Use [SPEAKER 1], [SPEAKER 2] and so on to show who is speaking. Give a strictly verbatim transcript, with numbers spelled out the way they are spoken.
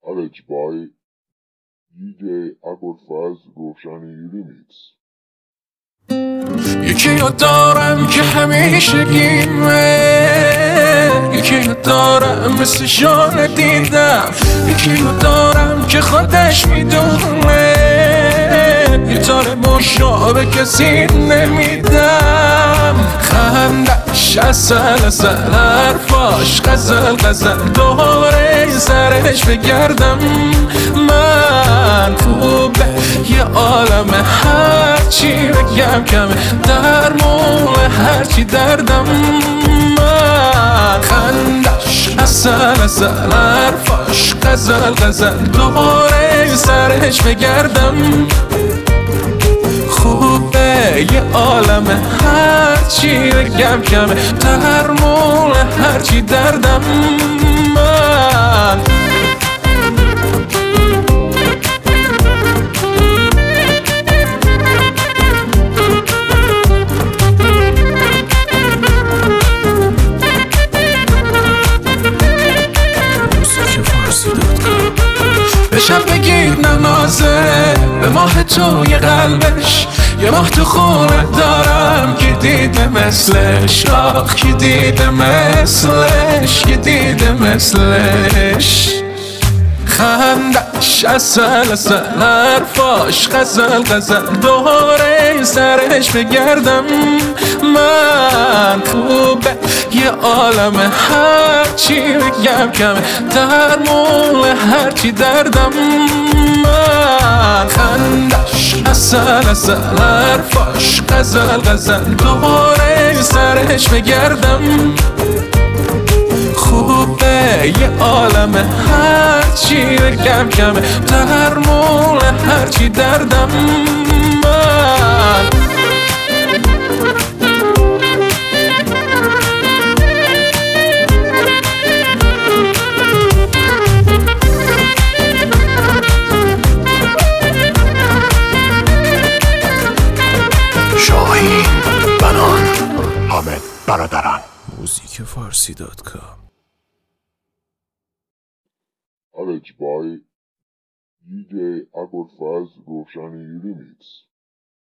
[SPEAKER 1] Arranged by دی جی ابوالفضل روشنی ریمیکس.
[SPEAKER 2] یکی رو دارم که همیشه گیمه، یکی رو دارم مثل شانه دیدم، یکی رو دارم که خودش میدونه گیتار مشابه کسی نمیدم. خندش اصل اصل حرفاش غزل غزل دوره سرش بگردم. من خوبه یه عالم هرچی بگم کمه درمون هرچی دردم. من خندش اصل اصل حرفاش غزل غزل دوره سرش بگردم. خوبه یه عالم هرچی بگم کمه درمون هرچی دردم. من بشب بگیر ننازه به ماه توی قلبش، یه ماه تو خونه دارم که دیده مثلش، آخ که دیده مثلش، که دیده مثلش. خندش اصل اصل حرفاش غزل غزل دوره سرش بگردم. من خوبه یه عالم هرچی بگم کمه درمون هرچی دردم. من خندش اصل اصل حرفاش غزل غزل دوره سرش بگردم. خوبه یه عالم هرچی بگم کمه درمون هرچی دردم. من
[SPEAKER 3] شاهین بنان حامد برادران.
[SPEAKER 2] موزیک فارسی دات کام.
[SPEAKER 1] Arranged by دی جی ابوالفضل روشنی ریمیکس.